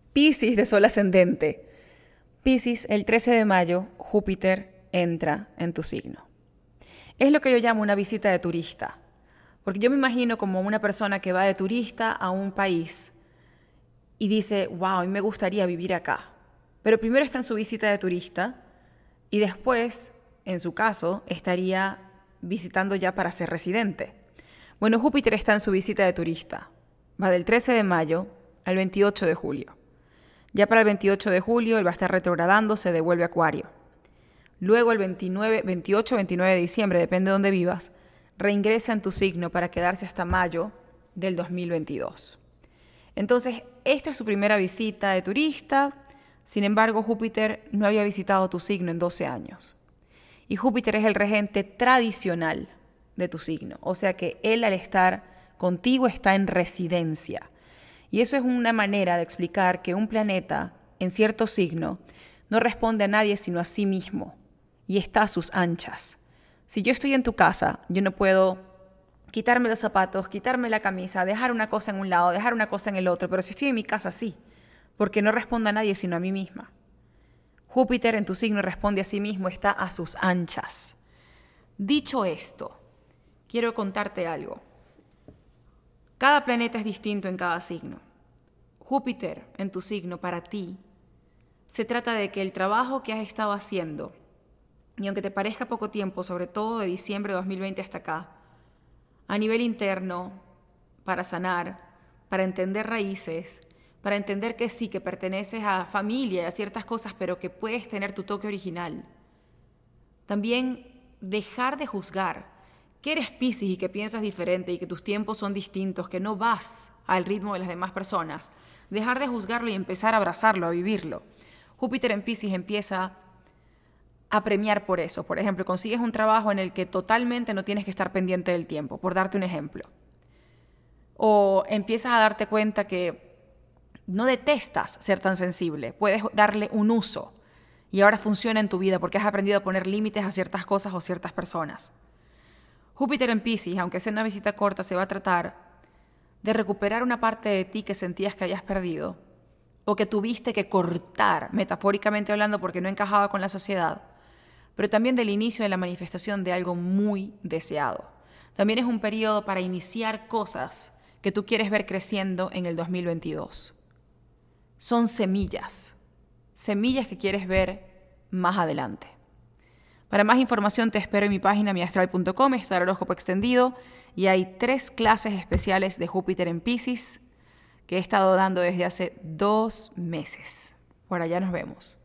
Piscis de sol ascendente. Piscis, el 13 de mayo, Júpiter entra en tu signo. Es lo que yo llamo una visita de turista, porque yo me imagino como una persona que va de turista a un país y dice, wow, a mí me gustaría vivir acá. Pero primero está en su visita de turista y después, en su caso, estaría visitando ya para ser residente. Bueno, Júpiter está en su visita de turista. Va del 13 de mayo al 28 de julio. Ya para el 28 de julio él va a estar retrogradando, se devuelve a Acuario. Luego el 28-29 de diciembre, depende de dónde vivas, reingresa en tu signo para quedarse hasta mayo del 2022. Entonces, esta es su primera visita de turista. Sin embargo, Júpiter no había visitado tu signo en 12 años. Y Júpiter es el regente tradicional de tu signo. O sea que él al estar contigo está en residencia. Y eso es una manera de explicar que un planeta en cierto signo no responde a nadie sino a sí mismo y está a sus anchas. Si yo estoy en tu casa, yo no puedo quitarme los zapatos, quitarme la camisa, dejar una cosa en un lado, dejar una cosa en el otro, pero si estoy en mi casa sí, porque no responde a nadie sino a mí misma. Júpiter en tu signo responde a sí mismo, está a sus anchas. Dicho esto, quiero contarte algo. Cada planeta es distinto en cada signo. Júpiter en tu signo para ti se trata de que el trabajo que has estado haciendo, y aunque te parezca poco tiempo, sobre todo de diciembre de 2020 hasta acá, a nivel interno, para sanar, para entender raíces, para entender que sí, que perteneces a familia y a ciertas cosas, pero que puedes tener tu toque original. También dejar de juzgar que eres Piscis y que piensas diferente y que tus tiempos son distintos, que no vas al ritmo de las demás personas. Dejar de juzgarlo y empezar a abrazarlo, a vivirlo. Júpiter en Piscis empieza a premiar por eso. Por ejemplo, consigues un trabajo en el que totalmente no tienes que estar pendiente del tiempo, por darte un ejemplo. O empiezas a darte cuenta que no detestas ser tan sensible, puedes darle un uso y ahora funciona en tu vida porque has aprendido a poner límites a ciertas cosas o ciertas personas. Júpiter en Piscis, aunque sea una visita corta, se va a tratar de recuperar una parte de ti que sentías que habías perdido o que tuviste que cortar, metafóricamente hablando, porque no encajaba con la sociedad, pero también del inicio de la manifestación de algo muy deseado. También es un periodo para iniciar cosas que tú quieres ver creciendo en el 2022. Son semillas que quieres ver más adelante. Para más información te espero en mi página miastral.com, está el horóscopo extendido y hay 3 clases especiales de Júpiter en Piscis que he estado dando desde hace 2 meses. Por allá nos vemos.